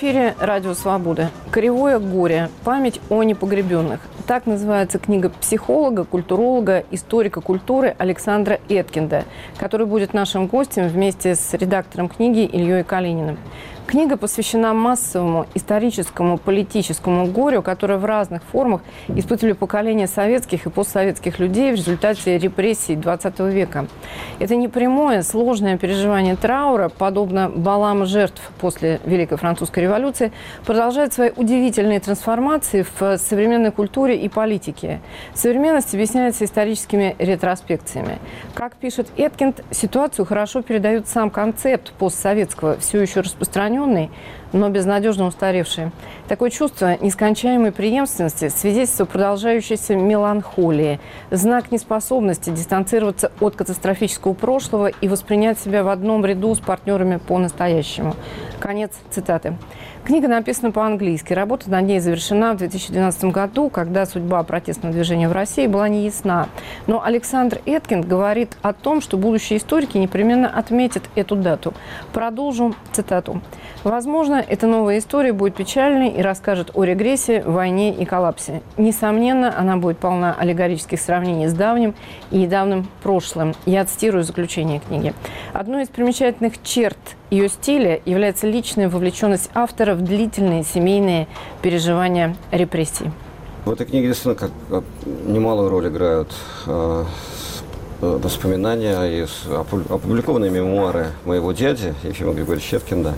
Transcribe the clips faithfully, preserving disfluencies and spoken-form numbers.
эфире «Радио Свобода». «Кривое горе. Память о непогребенных». Так называется книга психолога, культуролога, историка культуры Александра Эткинда, который будет нашим гостем вместе с редактором книги Ильей Калининым. Книга посвящена массовому историческому, политическому горю, которое в разных формах испытывали поколения советских и постсоветских людей в результате репрессий двадцатого века. Это непрямое, сложное переживание траура, подобно балам жертв после Великой Французской революции, продолжает свои удивительные трансформации в современной культуре и политике. Современность объясняется историческими ретроспекциями. Как пишет Эткинд, ситуацию хорошо передает сам концепт постсоветского, все еще распространенный, но безнадежно устаревший. Такое чувство нескончаемой преемственности, свидетельство продолжающейся меланхолии, знак неспособности дистанцироваться от катастрофического прошлого и воспринять себя в одном ряду с партнерами по-настоящему. Конец цитаты. Книга написана по-английски. Работа над ней завершена в две тысячи двенадцатом году, когда судьба протестного движения в России была неясна. Но Александр Эткинд говорит о том, что будущие историки непременно отметят эту дату. Продолжу цитату. «Возможно, эта новая история будет печальной и расскажет о регрессии, войне и коллапсе. Несомненно, она будет полна аллегорических сравнений с давним и недавним прошлым». Я цитирую заключение книги. Одной из примечательных черт ее стиля является личная вовлеченность автора в длительные семейные переживания репрессий. В этой книге, действительно, как, как немалую роль играют э, воспоминания и опубликованные мемуары моего дяди Ефима Григорьевича Эткинда.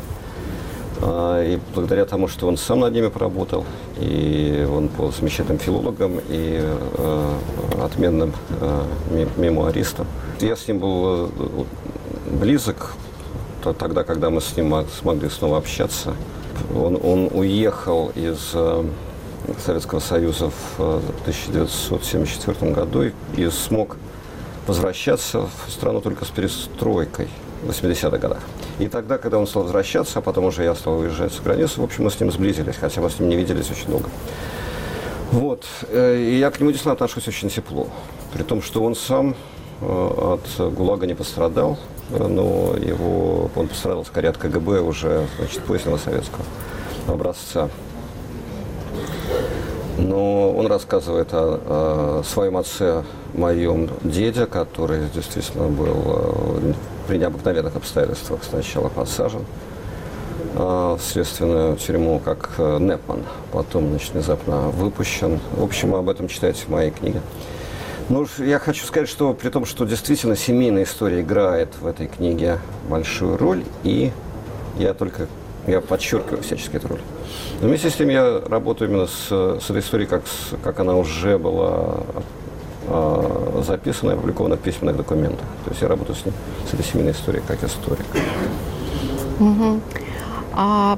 Э, и благодаря тому, что он сам над ними поработал, и он был замечательным филологом и э, отменным э, мемуаристом. Я с ним был э, близок тогда, когда мы с ним смогли снова общаться. Он, он уехал из э, Советского Союза в тысяча девятьсот семьдесят четвёртом году и, и смог возвращаться в страну только с перестройкой в восьмидесятых годах. И тогда, когда он стал возвращаться, а потом уже я стал уезжать за границу, в общем, мы с ним сблизились, хотя мы с ним не виделись очень долго. Вот. И я к нему действительно отношусь очень тепло. При том, что он сам от ГУЛАГа не пострадал, но его, он пострадал скорее от КГБ уже, значит, позднего советского образца. Но он рассказывает о, о своем отце, моем деде, который действительно был при необыкновенных обстоятельствах сначала посажен в следственную тюрьму как Непман, потом, значит, внезапно выпущен. В общем, об этом читайте в моей книге. Ну, я хочу сказать, что при том, что действительно семейная история играет в этой книге большую роль, и я только, я подчеркиваю всячески эту роль. Но вместе с тем я работаю именно с, с этой историей, как, с, как она уже была э, записана и опубликована в письменных документах. То есть я работаю с, ним, с этой семейной историей как историк. Угу. А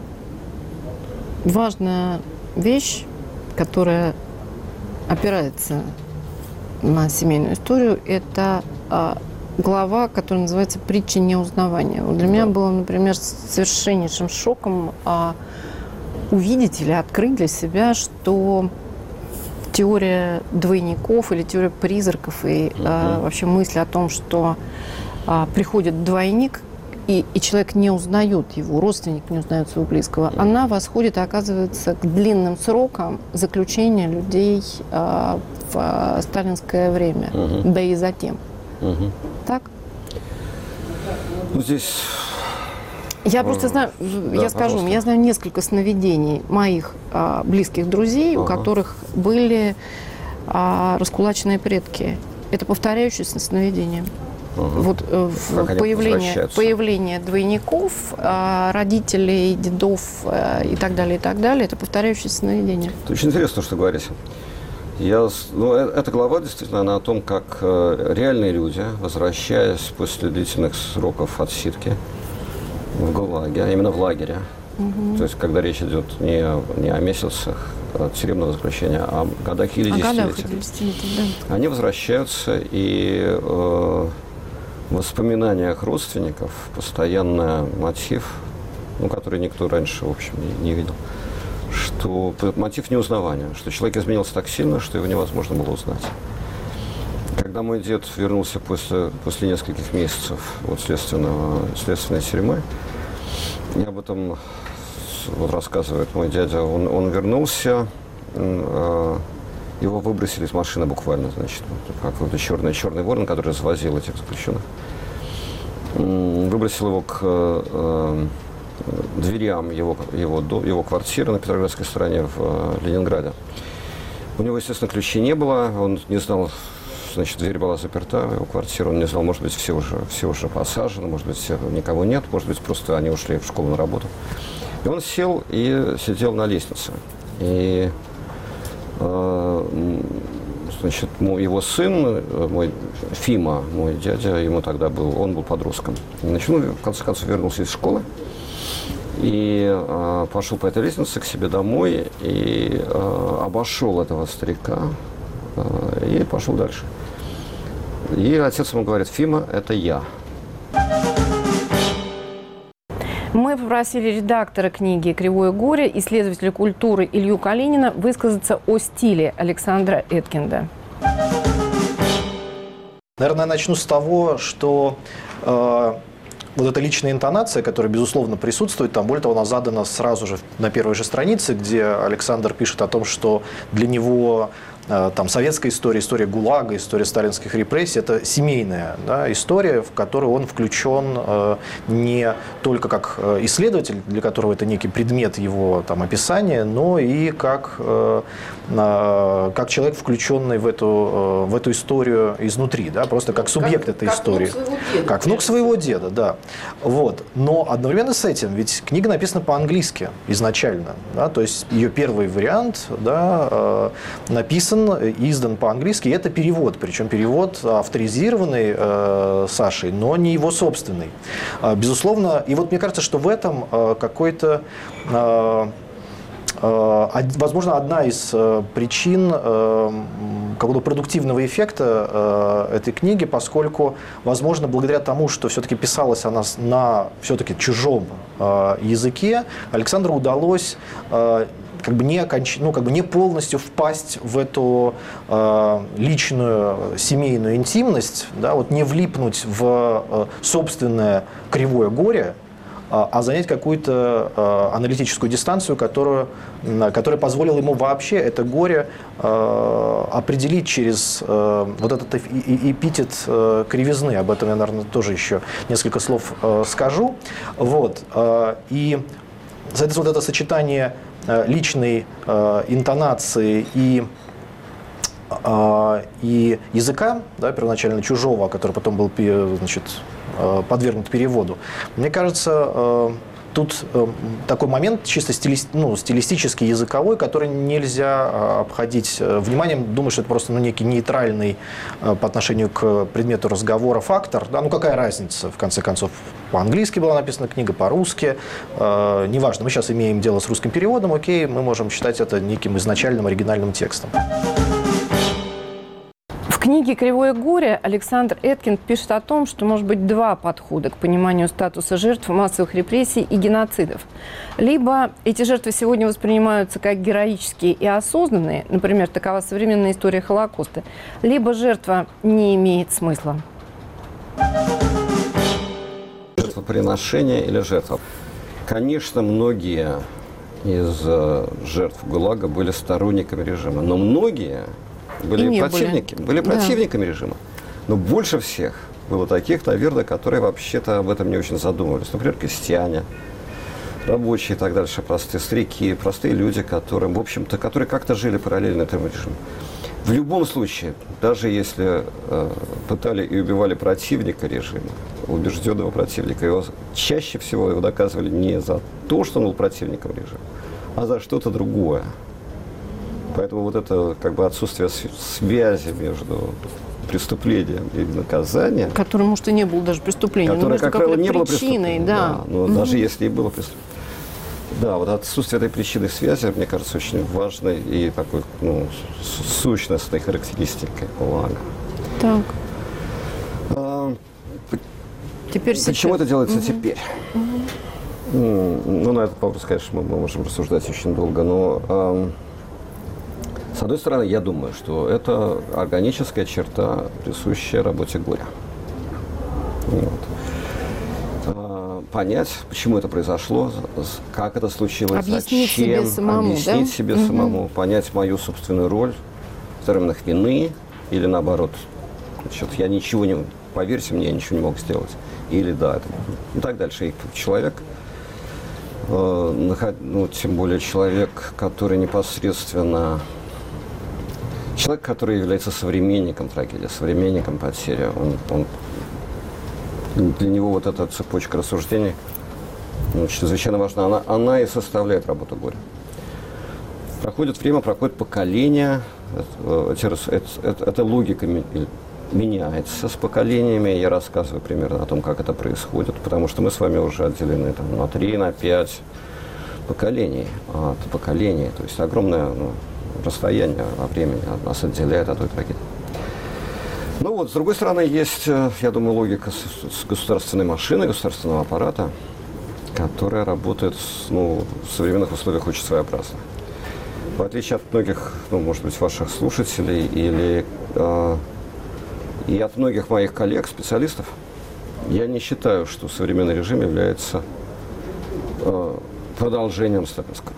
важная вещь, которая опирается на семейную историю, это а, глава, которая называется «Притча неузнавания». Вот для меня было, например, совершеннейшим шоком а, увидеть или открыть для себя, что теория двойников или теория призраков и uh-huh. а, вообще мысль о том, что а, приходит двойник, и, и человек не узнает его, родственник не узнает своего близкого, uh-huh. она восходит, оказывается, к длинным срокам заключения людей а, в а, сталинское время, uh-huh. да и затем. Uh-huh. Так? Ну, здесь... Я просто знаю, да, я скажу, пожалуйста. я знаю несколько сновидений моих а, близких друзей, uh-huh. у которых были а, раскулаченные предки. Это повторяющиеся сновидения. Uh-huh. Вот в появление, появление двойников, а, родителей, дедов а, и так далее, и так далее, это повторяющиеся сновидения. Это очень интересно, что говорите. Я, ну, эта глава действительно она о том, как э, реальные люди, возвращаясь после длительных сроков отсидки в ГУЛАГе, а именно в лагере, угу. то есть когда речь идет не, не о месяцах тюремного заключения, а о годах или десятилетиях, да. они возвращаются, и э, в воспоминаниях родственников постоянный мотив, ну, который никто раньше, в общем, не, не видел, что мотив неузнавания, что человек изменился так сильно, что его невозможно было узнать. Когда мой дед вернулся после, после нескольких месяцев от следственного, следственной тюрьмы, я об этом вот рассказывает мой дядя, он, он вернулся, э, его выбросили из машины буквально, значит, какой-то черный, черный ворон, который развозил этих заключенных. Выбросил его к э, дверям его, его, его квартиры на Петроградской стороне в э, Ленинграде. У него, естественно, ключей не было, он не знал, значит, дверь была заперта, его квартира, он не знал, может быть, все уже, все уже посажены, может быть, все, никого нет, может быть, просто они ушли в школу на работу. И он сел и сидел на лестнице. И, э, значит, мой, его сын, мой Фима, мой дядя, ему тогда был, он был подростком. И, значит, он, в конце концов, вернулся из школы и э, пошел по этой лестнице к себе домой и э, обошел этого старика э, и пошел дальше. И отец ему говорит: Фима, это я. Мы попросили редактора книги «Кривое горе», исследователя культуры Илью Калинина высказаться о стиле Александра Эткинда. Наверное, начну с того, что э, вот эта личная интонация, которая, безусловно, присутствует, там, более того, она задана сразу же на первой же странице, где Александр пишет о том, что для него э, там, советская история, история ГУЛАГа, история сталинских репрессий – это семейная, да, история, в которую он включен э, не только как исследователь, для которого это некий предмет его там, описания, но и как, э, э, как человек, включенный в эту, э, в эту историю изнутри, да, просто как субъект как, этой как истории. Внук деда, как внук своего деда, да. Вот. Но одновременно с этим, ведь книга написана по-английски изначально, да, то есть ее первый вариант, да, э, написан, издан по-английски, и это перевод, причем перевод авторизированный э, Сашей, но не его собственный. Э, безусловно, и вот мне кажется, что в этом э, какой-то э, возможно, одна из причин какого-то продуктивного эффекта этой книги, поскольку, возможно, благодаря тому, что все-таки писалась она на все-таки чужом языке, Александру удалось как бы не, оконч... ну, как бы не полностью впасть в эту э, личную семейную интимность, да, вот не влипнуть в э, собственное кривое горе, а занять какую-то э, аналитическую дистанцию, которую, э, которая позволила ему вообще это горе э, определить через э, вот этот эпитет э, кривизны. Об этом я, наверное, тоже еще несколько слов э, скажу. Вот. Э, и, соответственно, вот это сочетание э, личной э, интонации и и языка, да, первоначально чужого, который потом был, значит, подвергнут переводу. Мне кажется, тут такой момент чисто стили... ну, стилистический, языковой, который нельзя обходить вниманием. Думаю, что это просто ну, некий нейтральный по отношению к предмету разговора фактор. Да? Ну, какая разница, в конце концов, по-английски была написана книга, по-русски. Э, неважно, мы сейчас имеем дело с русским переводом, окей, мы можем считать это неким изначальным оригинальным текстом. В книге «Кривое горе» Александр Эткинд пишет о том, что может быть два подхода к пониманию статуса жертв массовых репрессий и геноцидов. Либо эти жертвы сегодня воспринимаются как героические и осознанные, например, такова современная история Холокоста, либо жертва не имеет смысла. Жертвоприношение или жертва? Конечно, многие из жертв ГУЛАГа были сторонниками режима, но многие были противники, были, были противниками да. режима. Но больше всех было таких, наверное, которые вообще-то об этом не очень задумывались. Например, крестьяне, рабочие и так дальше, простые старики, простые люди, которые, в общем-то, которые как-то жили параллельно этому режиму. В любом случае, даже если э, пытали и убивали противника режима, убежденного противника, его чаще всего его доказывали не за то, что он был противником режима, а за что-то другое. Поэтому вот это как бы отсутствие связи между преступлением и наказанием, которое, может, и не было даже преступлением, которое, как правило, не было преступлением, да. да, но угу. даже если и было преступление. Да, вот отсутствие этой причинной связи, мне кажется, очень важной и такой, ну, сущностной характеристикой ГУЛАГа. Так. А, теперь почему сейчас. это делается угу. теперь? Угу. Ну, на этот вопрос, конечно, мы, мы можем рассуждать очень долго, но а, с одной стороны, я думаю, что это органическая черта, присущая работе горя. Вот. А, понять, почему это произошло, как это случилось, объяснить зачем, себе самому, объяснить да? себе угу. самому, понять мою собственную роль в терминах вины или наоборот, значит, я ничего не, поверьте мне, я ничего не мог сделать. Или да, это, и так дальше. И человек, э, ну, тем более человек, который непосредственно, человек, который является современником трагедии, современником потери, он, он, для него вот эта цепочка рассуждений, ну, чрезвычайно важна. Она, она и составляет работу горя. Проходит время, проходит поколение, это, это, это, эта логика меняется с поколениями. Я рассказываю примерно о том, как это происходит, потому что мы с вами уже отделены там, на три, на пять поколений от поколений. То есть огромное ну, расстояние во времени нас отделяет от той трагедии. Ну вот, с другой стороны, есть, я думаю, логика с государственной машины, государственного аппарата, которая работает ну, в современных условиях очень своеобразно. В отличие от многих, ну, может быть, ваших слушателей или э, и от многих моих коллег, специалистов, я не считаю, что современный режим является э, продолжением сталинского.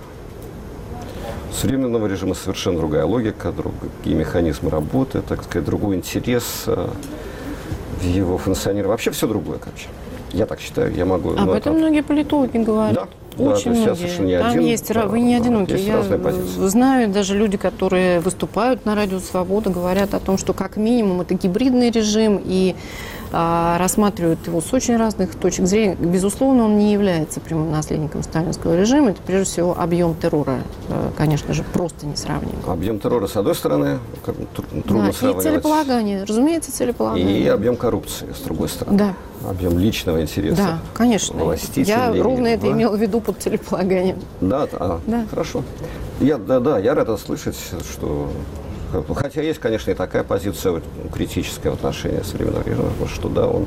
У современного режима совершенно другая логика, другие механизмы работы, так сказать, другой интерес э, в его функционировании. Вообще все другое, короче. Я так считаю, я могу... Об ну, этом это... многие политологи говорят. Да. Очень да, многие. Не Там один, есть, да, вы не одиноки. Есть я разные позиции. Знаю даже люди, которые выступают на Радио Свобода, говорят о том, что как минимум это гибридный режим и а, рассматривают его с очень разных точек зрения. Безусловно, он не является прямым наследником сталинского режима. Это прежде всего объем террора, конечно же, просто несравним. Объем террора, с одной стороны, трудно да, сравнивать. И целеполагание, разумеется, целеполагание. И объем коррупции, с другой стороны. Да. Объем личного интереса. Да, конечно. Я ровно это имела в виду под целеполаганием. Да, а, да. Хорошо. Я, да, да, я рад слышать, что... Хотя есть, конечно, и такая позиция критическая в отношении современного режима, что да, он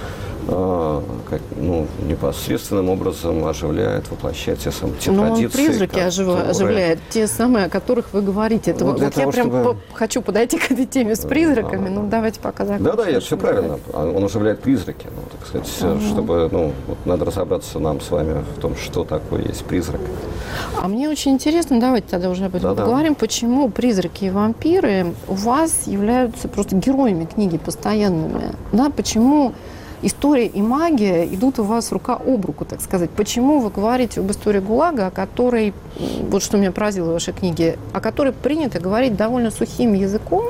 а, как, ну, непосредственным образом оживляет, воплощает те, сам, те Но традиции. Он призраки которые... оживляет, те самые, о которых вы говорите. Это, ну, вот того, я прям чтобы... хочу подойти к этой теме с призраками. Да, ну, давайте пока закончим. Да, да, я, все правильно. Он оживляет призраки. Ну, так сказать, uh-huh. чтобы, ну, вот надо разобраться нам с вами в том, что такое есть призрак. А мне очень интересно, давайте тогда уже об этом да, поговорим, да. почему призраки и вампиры у вас являются просто героями книги постоянными. Да, почему история и магия идут у вас рука об руку, так сказать. Почему вы говорите об истории ГУЛАГа, о которой, вот что меня поразило в вашей книге, о которой принято говорить довольно сухим языком,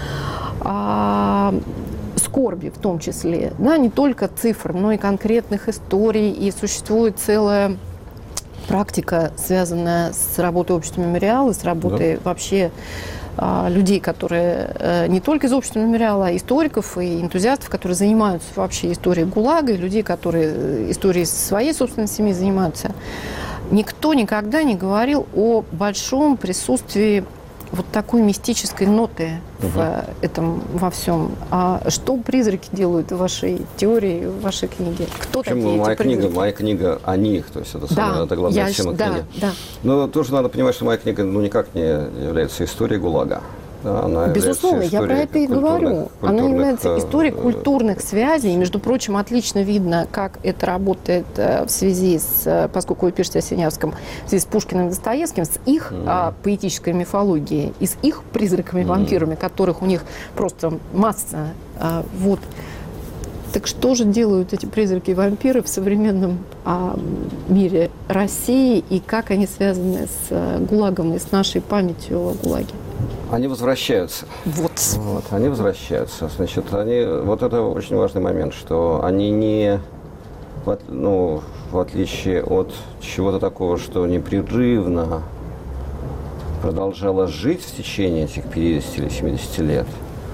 а, скорби в том числе, да, не только цифр, но и конкретных историй, и существует целая практика, связанная с работой общества «Мемориал», с работой да. вообще людей, которые не только из общества «Мемориала», а историков и энтузиастов, которые занимаются вообще историей ГУЛАГа, и людей, которые историей своей собственной семьи занимаются. Никто никогда не говорил о большом присутствии вот такой мистической ноты угу. в этом во всем. А что призраки делают в вашей теории, в вашей книге? Кто Почему такие моя эти книга, призраки? моя книга о них, то есть это, да, самая, это главная я, тема да, книги. Да. Но тоже надо понимать, что моя книга ну, никак не является историей ГУЛАГа. Да, она Безусловно, я про это и говорю. Она является историей культурных связей. Между прочим, отлично видно, как это работает в связи с, поскольку вы пишете о Синявском, в связи с Пушкиным и Достоевским, с их mm-hmm. а, поэтической мифологией и с их призраками-вампирами, mm-hmm. которых у них просто масса. А, вот. Так что же делают эти призраки и вампиры в современном а, мире России и как они связаны с а, ГУЛАГом и с нашей памятью о ГУЛАГе? Они возвращаются. Вот. вот. Они возвращаются. Значит, они, вот это очень важный момент, что они не, ну, в отличие от чего-то такого, что непрерывно продолжало жить в течение этих пятидесяти или семидесяти лет,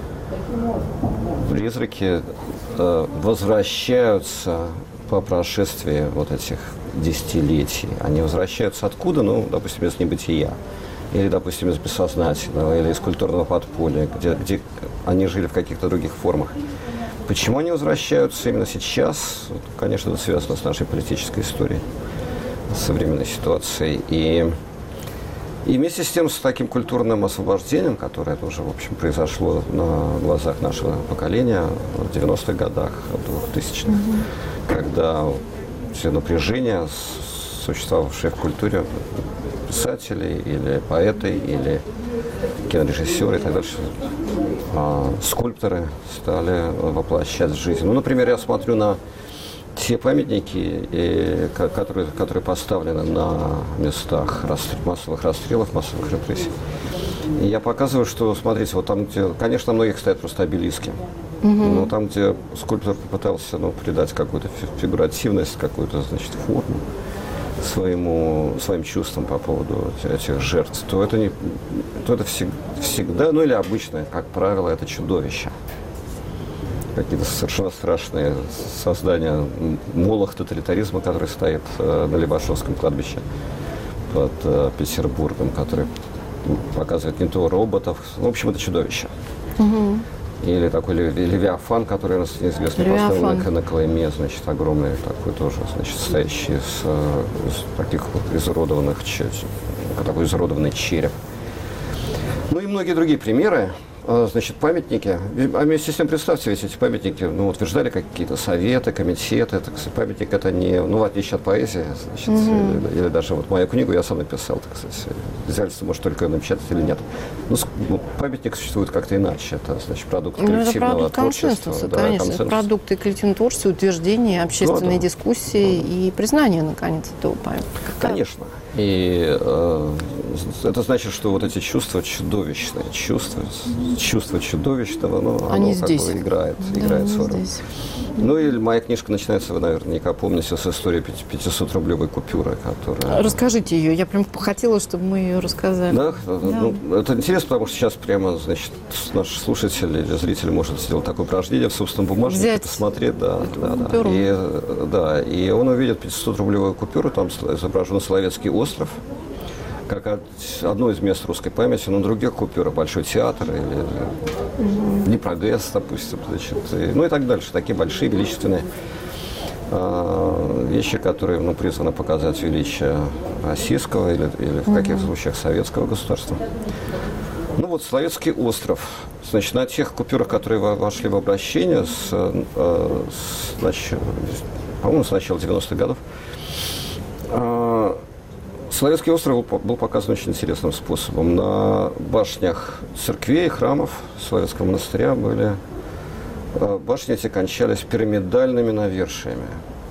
призраки э, возвращаются по прошествии вот этих десятилетий. Они возвращаются откуда? Ну, допустим, из небытия. Или, допустим, из бессознательного, или из культурного подполья, где, где они жили в каких-то других формах. Почему они возвращаются именно сейчас? Конечно, это связано с нашей политической историей, с современной ситуацией. И, и вместе с тем, с таким культурным освобождением, которое тоже, в общем, произошло на глазах нашего поколения в девяностых годах, в двухтысячных, mm-hmm. когда все напряжения, существовавшие в культуре, писатели или поэты, или кинорежиссеры и так дальше, а, скульпторы стали воплощать в жизнь. Ну, например, я смотрю на те памятники, и, которые, которые поставлены на местах расстрел, массовых расстрелов, массовых репрессий. И я показываю, что, смотрите, вот там, где, конечно, на многих стоят просто обелиски, угу. но там, где скульптор попытался ну, придать какую-то фигуративность, какую-то, значит, форму своему, своим чувствам по поводу этих жертв, то это, не, то это всег, всегда, ну или обычно, как правило, это чудовище. Какие-то совершенно страшные создания молох тоталитаризма, который стоит э, на Лебашовском кладбище под э, Петербургом, который показывает не то роботов. В общем, это чудовище. Угу. Или такой Левиафан, который у нас неизвестно поставлен на, на Колыме, значит, огромный такой тоже, значит, стоящий из, из таких вот изуродованных, такой изуродованный череп. Ну и многие другие примеры. Значит, памятники. А вместе с тем, представьте, ведь эти памятники ну, утверждали какие-то советы, комитеты. Это, памятник это не, ну, в отличие от поэзии, значит, mm-hmm. или, или даже вот мою книгу я сам написал, так сказать. Издательство может только ее напечатать или нет. Ну, памятник существует как-то иначе. Это, значит, продукт коллективного ну, это продукт творчества. Консенсуса, да, конечно. консенсус. Продукты коллективного творчества, утверждения, общественной ну, да. дискуссии ну, и признания, наконец, этого памятника. Конечно. И э, это значит, что вот эти чувства чудовищные, чувства, чувства чудовищного, ну, оно Они как здесь. бы играет, да, играет свою роль. здесь. Ну и моя книжка начинается, вы наверняка помните, с истории пятисотрублевой купюры, которая... Расскажите ее, я прям хотела, чтобы мы ее рассказали. Да? да. Ну, это интересно, потому что сейчас прямо, значит, наш слушатель или зритель может сделать такое упражнение в собственном бумажнике, Взять посмотреть, да, да, да. купюру. И, да, и он увидит пятисотрублевую купюру, там изображен Соловецкий остров, как одно из мест русской памяти, но других купюр, Большой театр или mm-hmm. Днепрогэс, допустим, значит, и, ну и так дальше. Такие большие, величественные э, вещи, которые ну, призваны показать величие российского или, или в mm-hmm. каких-то случаях советского государства. Ну вот Соловецкий остров. Значит, на тех купюрах, которые вошли в обращение, с, э, с, нач... по-моему, с начала девяностых годов, э, Соловецкий остров был показан очень интересным способом. На башнях церквей, храмов Соловецкого монастыря были башни эти кончались пирамидальными навершиями.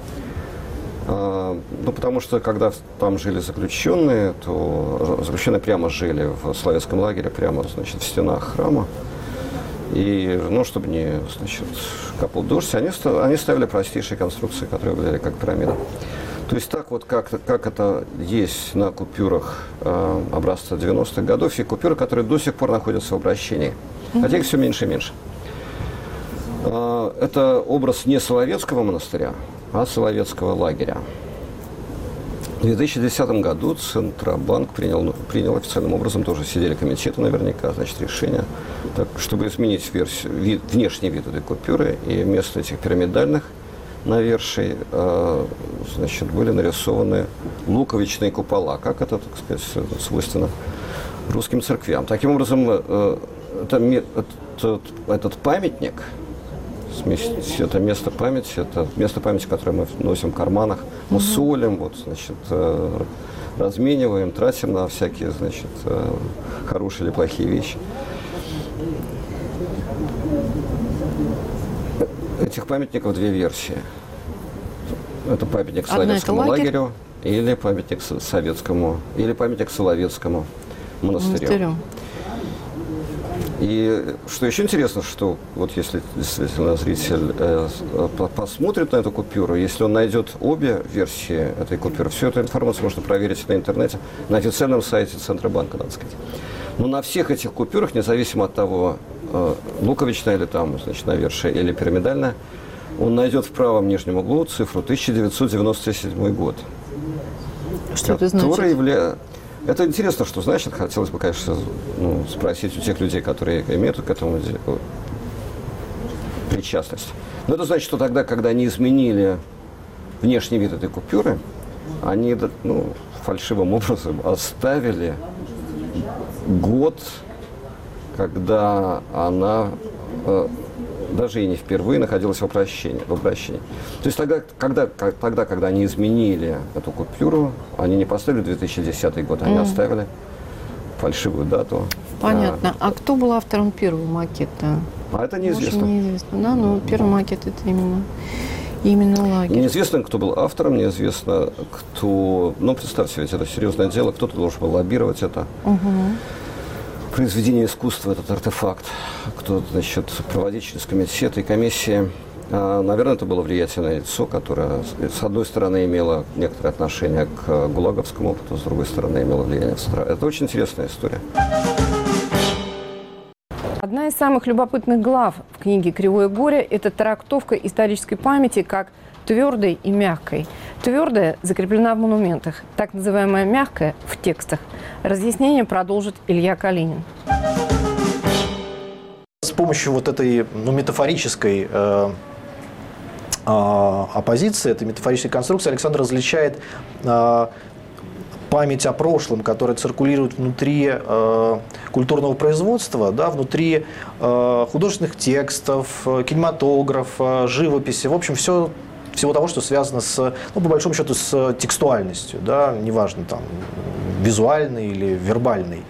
Ну, потому что, когда там жили заключенные, то заключенные прямо жили в Соловецком лагере, прямо, значит, в стенах храма. И, ну, чтобы не, значит, капал дождь, они, они ставили простейшие конструкции, которые выглядели как пирамида. То есть так вот, как, как это есть на купюрах э, образца девяностых годов, и купюры, которые до сих пор находятся в обращении. Хотя их все меньше и меньше. Э, это образ не Соловецкого монастыря, а Соловецкого лагеря. В две тысячи десятом году Центробанк принял, принял официальным образом, тоже сидели комитеты наверняка, значит, решение, так, чтобы изменить версию, вид, внешний вид этой купюры, и вместо этих пирамидальных наверший, э, значит, были нарисованы луковичные купола, как это, так сказать, свойственно русским церквям. Таким образом, э, это, этот, этот памятник, это место памяти, это место памяти, которое мы носим в карманах, мы mm-hmm. солим, вот, значит, э, размениваем, тратим на всякие, значит, э, хорошие или плохие вещи. Этих памятников две версии. Это памятник Соловецкому лагерю или памятник советскому, или памятник Соловецкому монастырю. монастырю. И что еще интересно, что вот если действительно зритель э, посмотрит на эту купюру, если он найдет обе версии этой купюры, всю эту информацию можно проверить на интернете, на официальном сайте Центробанка, надо сказать. Но на всех этих купюрах, независимо от того, э, луковичная или там, значит, навершие, или пирамидальная, он найдет в правом нижнем углу цифру тысяча девятьсот девяносто седьмой год. Что это значит? Явля... Это интересно, что значит. Хотелось бы, конечно, ну, спросить у тех людей, которые имеют к этому причастность. Но это значит, что тогда, когда они изменили внешний вид этой купюры, они, ну, фальшивым образом оставили год, когда она э, даже и не впервые находилась в обращении. В обращении. То есть тогда когда, тогда, когда они изменили эту купюру, они не поставили две тысячи десятый год, они mm. оставили фальшивую дату. Понятно. А, а кто был автором первого макета? А это неизвестно. Может, неизвестно, да? Но первый макет это именно, именно лагерь. Неизвестно, кто был автором, неизвестно, кто... Ну, представьте, ведь это серьезное дело, кто-то должен был лоббировать это. Угу. Произведение искусства, этот артефакт, кто, значит, проводить через комитеты и комиссии. А, наверное, это было влиятельное лицо, которое, с одной стороны, имело некоторое отношение к гулаговскому опыту, с другой стороны, имело влияние в стране. Это очень интересная история. Одна из самых любопытных глав в книге «Кривое горе» – это трактовка исторической памяти как твердой и мягкой. Твердая закреплена в монументах, так называемая мягкая – в текстах. Разъяснение продолжит Илья Калинин. С помощью вот этой ну, метафорической э, э, оппозиции, этой метафорической конструкции Александр различает э, память о прошлом, которая циркулирует внутри э, культурного производства, да, внутри э, художественных текстов, кинематографа, живописи, в общем, все, всего того, что связано с, ну, по большому счету, с текстуальностью, да, неважно, там, визуальной или вербальной.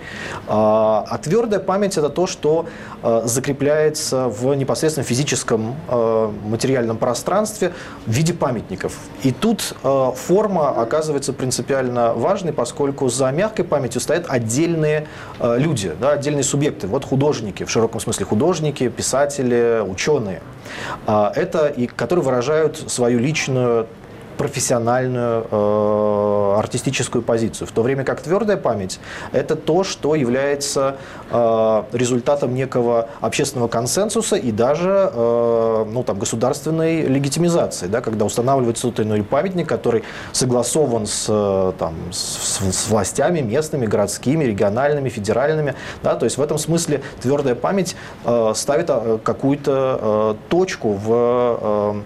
А, а твердая память – это то, что а, закрепляется в непосредственно физическом а, материальном пространстве в виде памятников. И тут а, форма оказывается принципиально важной, поскольку за мягкой памятью стоят отдельные а, люди, да, отдельные субъекты. Вот художники, в широком смысле художники, писатели, ученые. А, это, и, которые выражают свою личную профессиональную э, артистическую позицию, в то время как твердая память – это то, что является э, результатом некого общественного консенсуса и даже э, ну, там, государственной легитимизации, да, когда устанавливается тот или иной памятник, который согласован с, там, с, с властями местными, городскими, региональными, федеральными. Да, то есть в этом смысле твердая память э, ставит какую-то э, точку в э,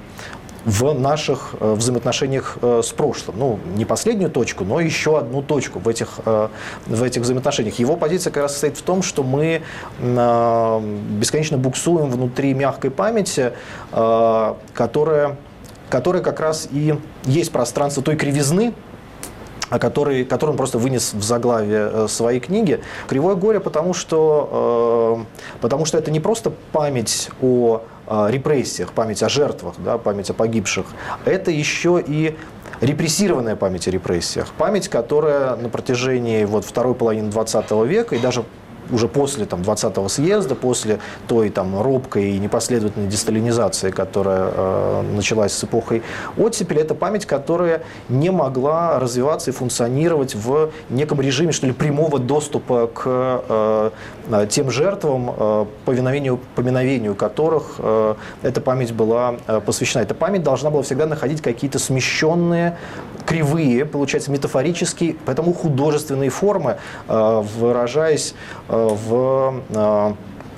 в наших э, взаимоотношениях э, с прошлым. Ну, не последнюю точку, но еще одну точку в этих, э, в этих взаимоотношениях. Его позиция как раз состоит в том, что мы э, бесконечно буксуем внутри мягкой памяти, э, которая, которая как раз и есть пространство той кривизны, который, который он просто вынес в заглавие своей книги. «Кривое горе», потому что, э, потому что это не просто память о репрессиях, память о жертвах, да, память о погибших. Это еще и репрессированная память о репрессиях. Память, которая на протяжении вот, второй половины двадцатого века и даже уже после там, двадцатого съезда, после той там, робкой и непоследовательной десталинизации, которая э, началась с эпохой оттепели, это память, которая не могла развиваться и функционировать в неком режиме, что ли, прямого доступа к э, тем жертвам, э, повиновению, поминовению которых э, эта память была э, посвящена. Эта память должна была всегда находить какие-то смещенные, кривые, получается, метафорические, поэтому художественные формы, э, выражаясь э, в, э,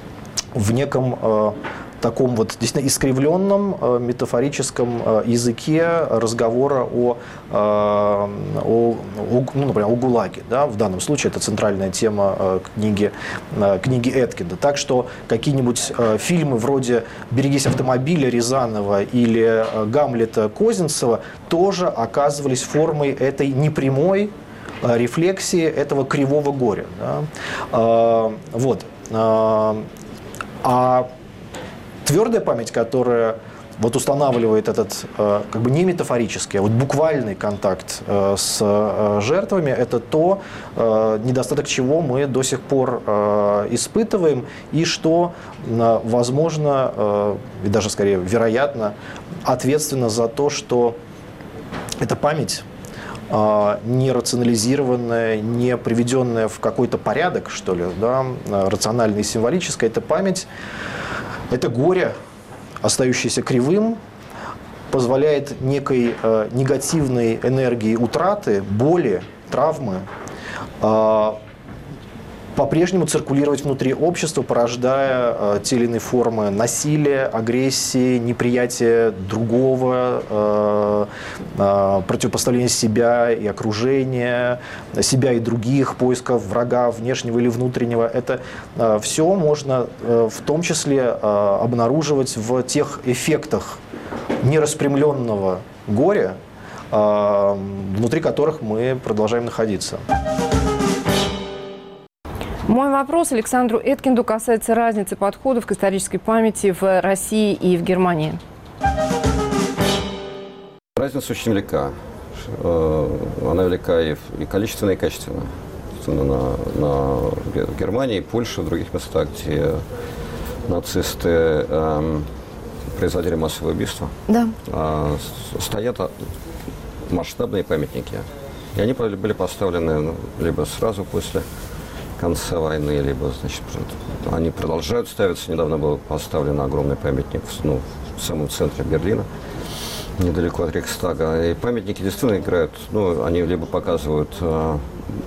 в неком э, таком вот действительно искривленном э, метафорическом э, языке разговора о, э, о, о, ну, например, о ГУЛАГе. Да? В данном случае это центральная тема э, книги, э, книги Эткинда. Так что какие-нибудь э, фильмы вроде «Берегись автомобиля» Рязанова или э, «Гамлета» Козинцева тоже оказывались формой этой непрямой э, рефлексии этого кривого горя. Да? Э, вот. Э, а твердая память, которая вот устанавливает этот э, как бы не метафорический, а вот буквальный контакт э, с э, жертвами, это то, э, недостаток чего мы до сих пор э, испытываем, и что, э, возможно, э, и даже скорее вероятно, ответственно за то, что эта память, э, не рационализированная, не приведенная в какой-то порядок, что ли, да, рациональная и символическая, эта память, это горе, остающееся кривым, позволяет некой э, негативной энергии утраты, боли, травмы э, по-прежнему циркулировать внутри общества, порождая э, те или иные формы насилия, агрессии, неприятия другого, э, э, противопоставления себя и окружения, себя и других, поиска врага внешнего или внутреннего. Это э, все можно э, в том числе э, обнаруживать в тех эффектах нераспрямленного горя, э, внутри которых мы продолжаем находиться. Мой вопрос Александру Эткинду касается разницы подходов к исторической памяти в России и в Германии. Разница очень велика. Она велика и количественно, и качественно. На, на Германии, Польше, в других местах, где нацисты э, производили массовые убийства, да. э, стоят масштабные памятники. И они были поставлены либо сразу после конца войны, либо, значит, они продолжают ставиться. Недавно был поставлен огромный памятник ну, в самом центре Берлина, недалеко от Рейхстага. И памятники действительно играют, ну, они либо показывают э,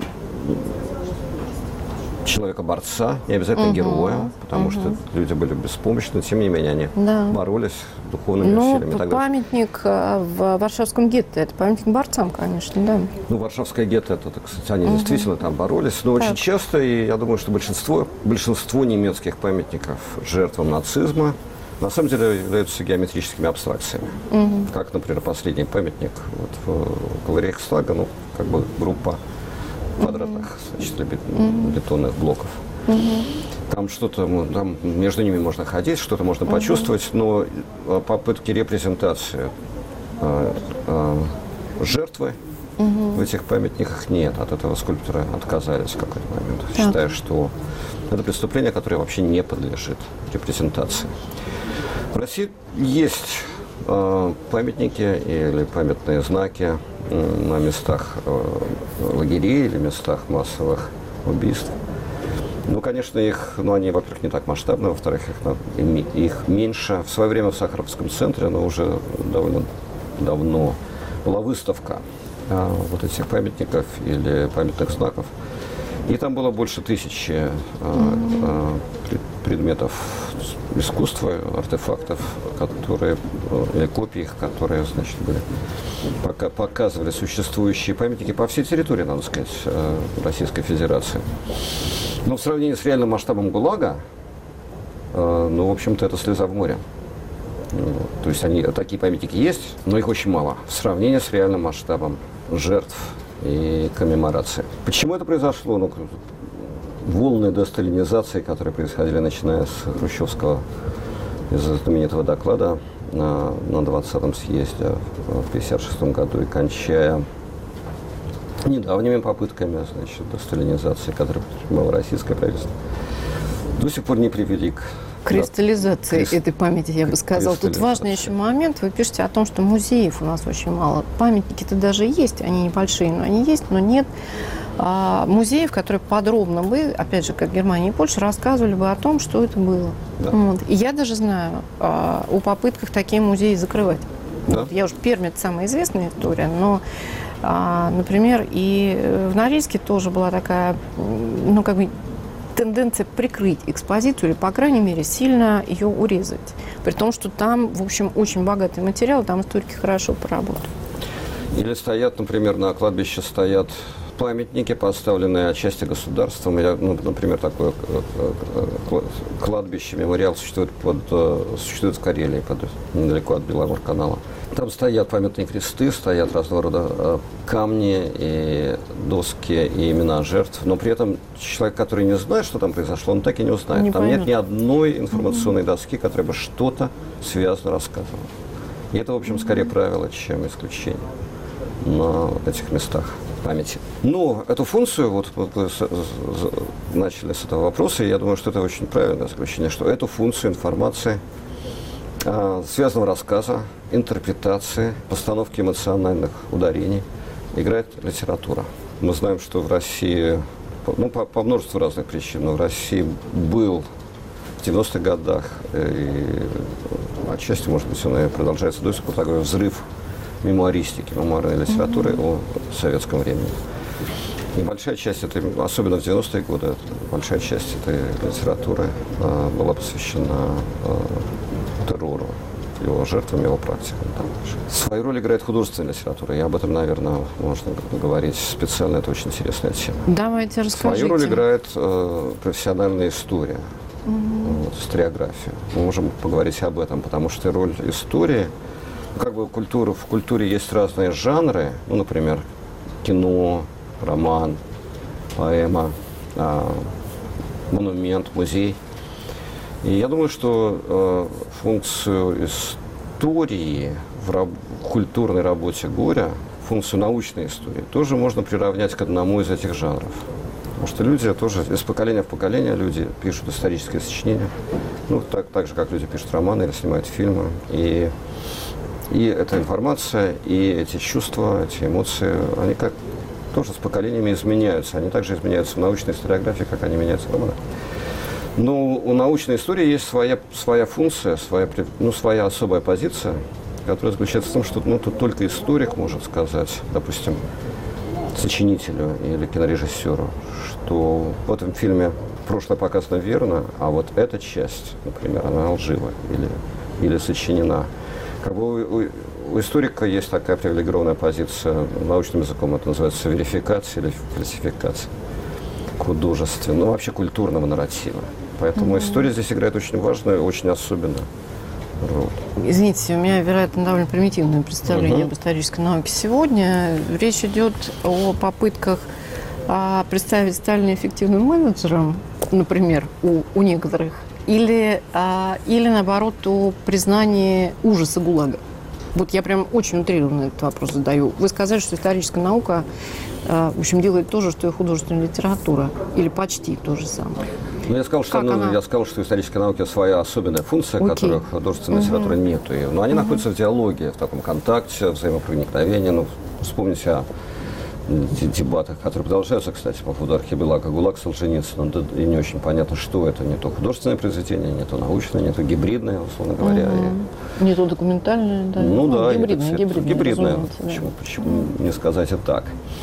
человека-борца, не обязательно угу, героя, потому угу. что люди были беспомощны, тем не менее они да. боролись духовными ну, усилиями. Ну, памятник в Варшавском гетто, это памятник борцам, конечно, да. Ну, Варшавское гетто, это, так сказать, они угу. действительно там боролись, но так. очень часто, и я думаю, что большинство, большинство немецких памятников жертвам нацизма на самом деле являются геометрическими абстракциями. Угу. Как, например, последний памятник вот, около Рейхстага, ну, как бы группа квадратных, значит, бетонных блоков. Угу. Там что-то, там между ними можно ходить, что-то можно угу. почувствовать, но попытки репрезентации э, э, жертвы угу. в этих памятниках нет. От этого скульпторы отказались в какой-то момент, так. считая, что это преступление, которое вообще не подлежит репрезентации. В России есть э, памятники или памятные знаки на местах э, лагерей или местах массовых убийств. Ну, конечно, их, ну, они, во-первых, не так масштабны, во-вторых, их, их меньше. В свое время в Сахаровском центре, но уже довольно давно была выставка э, вот этих памятников или памятных знаков. И там было больше тысячи э, э, предметов искусства, артефактов, которые, или копий их, которые, значит, были, пока, показывали существующие памятники по всей территории, надо сказать, Российской Федерации. Но в сравнении с реальным масштабом ГУЛАГа, ну, в общем-то, это слеза в море. То есть они, такие памятники есть, но их очень мало в сравнении с реальным масштабом жертв и коммеморации. Почему это произошло? Ну, волны десталинизации, которые происходили, начиная с Хрущевского, из знаменитого доклада на, на двадцатом съезде в пятьдесят шестом году и кончая недавними попытками, значит, десталинизации, которые предпринимало российское правительство, до сих пор не привели к кристаллизации Крест... этой памяти, я бы сказала. Тут важный еще момент. Вы пишете о том, что музеев у нас очень мало. Памятники-то даже есть, они небольшие, но они есть, но нет а, музеев, которые подробно бы, опять же, как Германия и Польша, рассказывали бы о том, что это было. Да. Вот. И я даже знаю а, о попытках такие музеи закрывать. Да. Вот. Я уже Пермь, это самая известная история, но, а, например, и в Норильске тоже была такая, ну, как бы, тенденция прикрыть экспозицию или, по крайней мере, сильно ее урезать. При том, что там, в общем, очень богатый материал, там историки хорошо поработают. Или стоят, например, на кладбище стоят памятники, поставленные отчасти государством. Или, ну, например, такое кладбище, мемориал существует, под, существует в Карелии, под, недалеко от Беломорканала. Там стоят памятные кресты, стоят разного рода камни и доски и имена жертв, но при этом человек, который не знает, что там произошло, он так и не узнает. Не там поймет. Нет ни одной информационной угу. доски, которая бы что-то связано рассказывала. И это, в общем, скорее правило, чем исключение на этих местах памяти. Но эту функцию, вот вы начали с этого вопроса, и я думаю, что это очень правильное заключение, что эту функцию информации, связанного рассказа, интерпретации, постановки эмоциональных ударений играет литература. Мы знаем, что в России, ну, по, по множеству разных причин, но в России был в девяностых годах, и отчасти, может быть, он и продолжается до сих пор, такой взрыв мемуаристики, мемуарной литературы mm-hmm. о советском времени. Небольшая часть, это, особенно в девяностые годы, большая часть этой литературы э, была посвящена э, террору, его жертвам, его практикам. Там. Свою роль играет художественная литература, и об этом, наверное, можно говорить специально, это очень интересная тема. Давайте расскажите. Свою роль играет э, профессиональная история, угу. вот, историография. Мы можем поговорить об этом, потому что роль истории, ну, как бы культура, в культуре есть разные жанры, ну, например, кино, роман, поэма, э, монумент, музей. И я думаю, что э, функцию истории в, раб- в культурной работе горя, функцию научной истории, тоже можно приравнять к одному из этих жанров. Потому что люди тоже из поколения в поколение люди пишут исторические сочинения, ну, так, так же, как люди пишут романы или снимают фильмы. И, и эта информация, и эти чувства, эти эмоции, они как тоже с поколениями изменяются. Они также изменяются в научной историографии, как они меняются в романах. Но у научной истории есть своя, своя функция, своя, ну, своя особая позиция, которая заключается в том, что ну, тут только историк может сказать, допустим, сочинителю или кинорежиссеру, что в этом фильме прошлое показано верно, а вот эта часть, например, она лжива или, или сочинена. Как бы у, у, у историка есть такая привилегированная позиция, научным языком это называется верификация или фальсификация художественного, ну вообще культурного нарратива. Поэтому mm-hmm. история здесь играет очень важную, очень особенную роль. Извините, у меня, вероятно, довольно примитивное представление mm-hmm. об исторической науке сегодня. Речь идет о попытках а, представить Сталина эффективным менеджером, например, у, у некоторых, или, а, или, наоборот, о признании ужаса ГУЛАГа. Вот я прям очень утрированно этот вопрос задаю. Вы сказали, что историческая наука, а, в общем, делает то же, что и художественная литература, или почти то же самое. Ну, я сказал, что, ну, я сказал, что у исторической науки своя особенная функция, okay. которой в художественной uh-huh. литературе нету. Но они uh-huh. находятся в диалоге, в таком контакте, взаимопроникновении. Ну, вспомните о дебатах, которые продолжаются, кстати, по поводу архипелага ГУЛАГ Солженицына. И не очень понятно, что это. Не то художественное произведение, не то научное, не то гибридное, условно говоря. Uh-huh. И... Не то документальное, да. Ну, ну да, гибридное, это, гибридное. гибридное. Да. Почему, почему не сказать и так?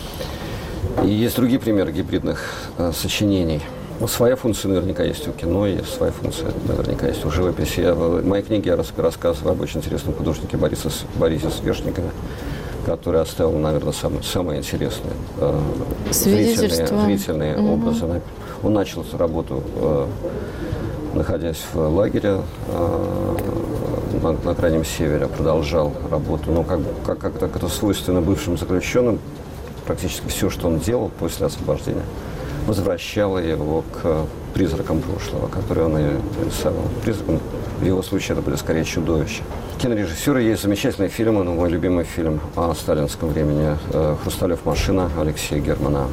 И есть другие примеры гибридных э, сочинений. Ну, своя функция наверняка есть у кино, и своя функция наверняка есть у живописи. Я, в моей книге я рассказываю об очень интересном художнике Борисе, Борисе Свешникове, который оставил, наверное, самые, самые интересные э, зрительные, зрительные угу. образы. Он начал эту работу, э, находясь в лагере э, на, на Крайнем Севере, продолжал работу. Но как, как, как, как это свойственно бывшим заключенным, практически все, что он делал после освобождения, возвращало его к призракам прошлого, которые он и рисовал. Призраком в его случае это были скорее чудовища. Кинорежиссеры есть замечательные фильмы, но мой любимый фильм о сталинском времени «Хрусталев машина» Алексея Германа.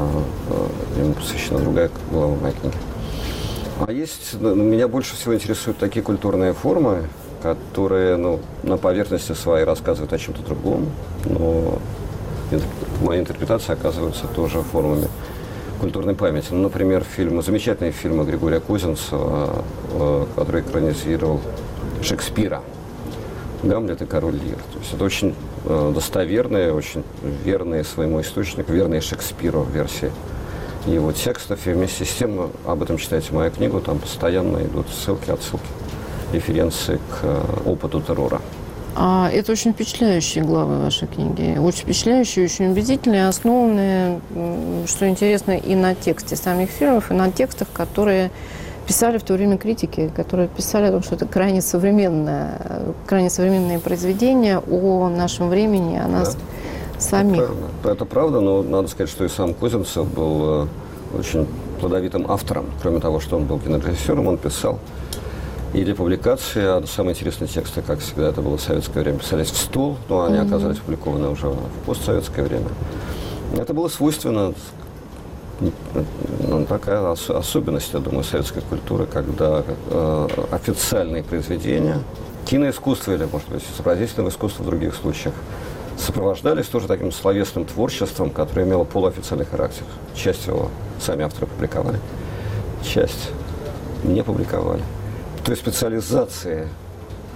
Ему посвящена другая глава моей книги. А есть, меня больше всего интересуют такие культурные формы, которые ну, на поверхности своей рассказывают о чем-то другом, но моя интерпретация оказывается тоже формами культурной памяти. Ну, например, фильмы, замечательные фильмы Григория Козинцева, э, который экранизировал Шекспира, «Гамлет» и «Король Лир». То есть это очень э, достоверные, очень верные своему источнику, верные Шекспиру версии его текстов. И вместе с тем, об этом читайте мою книгу, там постоянно идут ссылки, отсылки, референции к э, опыту террора. А это очень впечатляющие главы вашей книги. Очень впечатляющие, очень убедительные, основанные, что интересно, и на тексте самих фильмов, и на текстах, которые писали в то время критики, которые писали о том, что это крайне современное, крайне современные произведения о нашем времени, о нас да. самих. Это правда. Это правда, но надо сказать, что и сам Козинцев был очень плодовитым автором. Кроме того, что он был кинорежиссером, он писал и для публикации, а самые интересные тексты, как всегда, это было в советское время, писались в стол, но они mm-hmm. оказались опубликованы уже в постсоветское время. Это было свойственно, ну, такая ос- особенность, я думаю, советской культуры, когда э, официальные произведения, киноискусство или, может быть, изобразительного искусства в других случаях, сопровождались тоже таким словесным творчеством, которое имело полуофициальный характер. Часть его сами авторы публиковали, часть не публиковали. Той специализации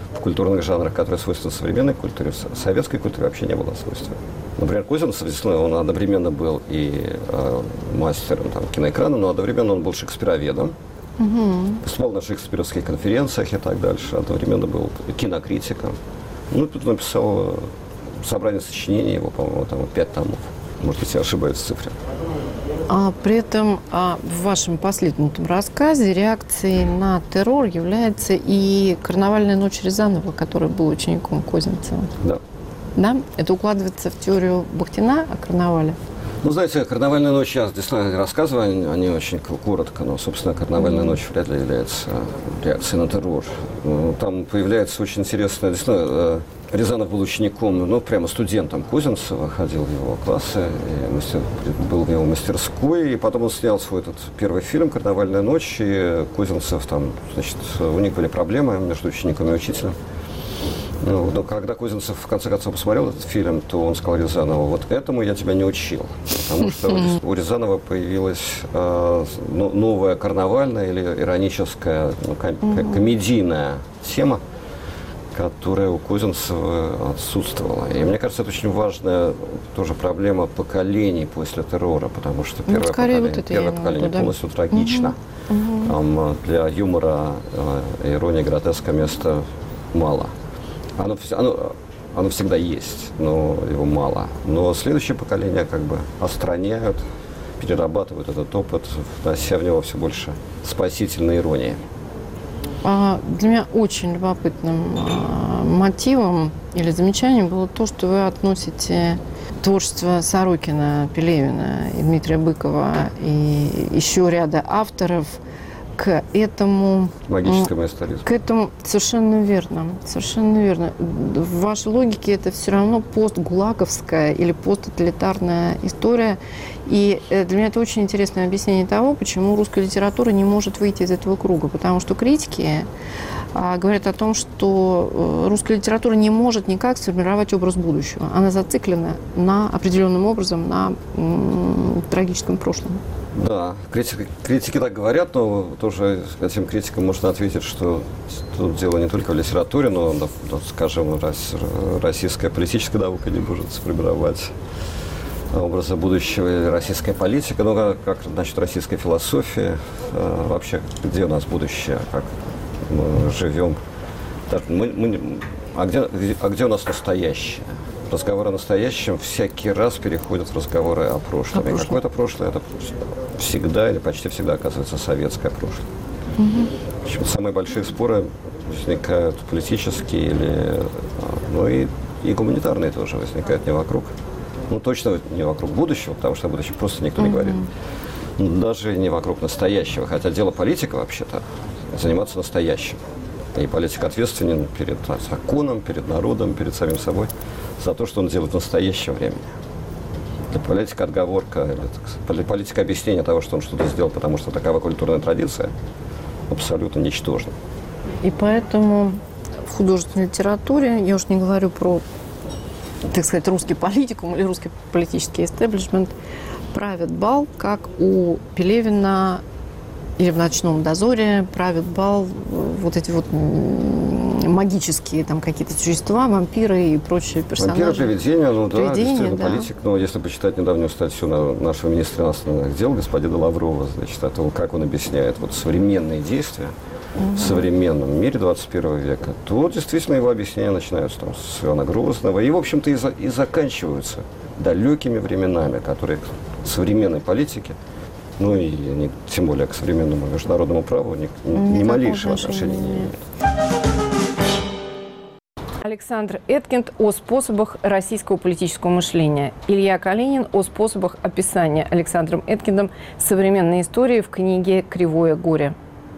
в культурных жанрах, которые свойственны современной культуре, в советской культуре вообще не было свойства. Например, Козинцев, действительно, он одновременно был и э, мастером там, киноэкрана, но одновременно он был шекспироведом. Угу. Выступал на шекспировских конференциях и так дальше. Одновременно был кинокритиком. Ну, тут написал собрание сочинений его, по-моему, там пять томов. Может быть, я ошибаюсь в цифре. А при этом а, в вашем последнем рассказе реакцией на террор является и «Карнавальная ночь» Рязанова, который был учеником Козинцева. Да. Да? Это укладывается в теорию Бахтина о карнавале? Ну, знаете, «Карнавальная ночь», я действительно рассказываю, они очень коротко, но, собственно, «Карнавальная ночь» вряд ли является реакцией на террор. Там появляется очень интересно, действительно, Рязанов был учеником, ну, прямо студентом Козинцева, ходил в его классы, и мастер, был в его мастерской, и потом он снял свой этот первый фильм «Карнавальная ночь», и Козинцев там, значит, у них были проблемы между учеником и учителем. Ну, но когда Козинцев в конце концов посмотрел этот фильм, то он сказал Рязанову: вот этому я тебя не учил. Потому что у Рязанова появилась э, новая карнавальная или ироническая, ну, ком- комедийная тема, которая у Козинцева отсутствовала. И мне кажется, это очень важная тоже проблема поколений после террора, потому что первое ну, поколение, вот первое поколение буду, полностью да? трагично. Угу. Там для юмора, э, иронии, гротеска места мало. Оно, оно, оно всегда есть, но его мало. Но следующее поколение как бы остраняют, перерабатывают этот опыт, внося в него все больше спасительной иронии. А для меня очень любопытным а, мотивом или замечанием было то, что вы относите творчество Сорокина, Пелевина и Дмитрия Быкова и еще ряда авторов к этому... Магическому историзму. К этому совершенно верно. Совершенно верно. В вашей логике это все равно постгулаговская или посттоталитарная история. И для меня это очень интересное объяснение того, почему русская литература не может выйти из этого круга. Потому что критики а, говорят о том, что русская литература не может никак сформировать образ будущего. Она зациклена на определенным образом на м, трагическом прошлом. Да, критики, критики так говорят, но тоже этим критикам можно ответить, что тут дело не только в литературе, но, но скажем, российская политическая наука не может сформировать образа будущего, или российская политика, ну, как, как значит, российская философия, вообще, где у нас будущее, как мы живем, мы, мы, а, где, а где у нас настоящее? Разговоры о настоящем всякий раз переходят в разговоры о прошлом. О и какое-то прошлое, это всегда или почти всегда оказывается советское прошлое. Угу. Самые большие споры возникают политические, или, ну и, и гуманитарные тоже возникают не вокруг. Ну, точно не вокруг будущего, потому что о будущем просто никто угу. не говорит. Даже не вокруг настоящего. Хотя дело политика, вообще-то, заниматься настоящим. И политик ответственен перед законом, перед народом, перед самим собой за то, что он делает в настоящее время. Для политика отговорка, для политика объяснение того, что он что-то сделал, потому что такова культурная традиция, абсолютно ничтожна. И поэтому в художественной литературе, я уж не говорю про, так сказать, русский политикум или русский политический истеблишмент, правит бал, как у Пелевина или в «Ночном дозоре» правит бал вот эти вот магические там какие-то существа, вампиры и прочие персонажи. Вампиры, привидения, ну да, привидения, действительно, да. политик. Но если почитать недавнюю статью на нашего министра иностранных дел, господина Лаврова, значит, о том, как он объясняет вот современные действия угу. в современном мире двадцать первого века, то действительно его объяснения начинаются там с Ивана Грозного и, в общем-то, и, за, и заканчиваются далекими временами, которые к современной политике, ну и не, тем более к современному международному праву ни, ни малейшего отношения не имеют. Александр Эткинд о способах российского политического мышления. Илья Калинин о способах описания Александром Эткиндом современной истории в книге «Кривое горе».